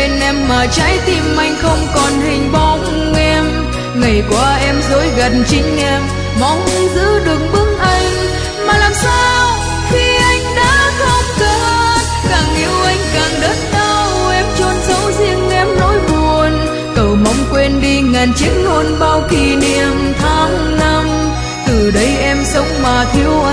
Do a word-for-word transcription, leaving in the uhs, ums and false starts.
bên em mà trái tim anh không còn hình bóng em. Ngày qua em dối gần chính em, mong giữ được bước anh, mà làm sao khi anh đã không cần. Càng yêu anh càng đớn đau, em chôn giấu riêng em nỗi buồn. Cầu mong quên đi ngàn chiếc hôn bao kỷ niệm tháng năm. Từ đây em sống mà thiếu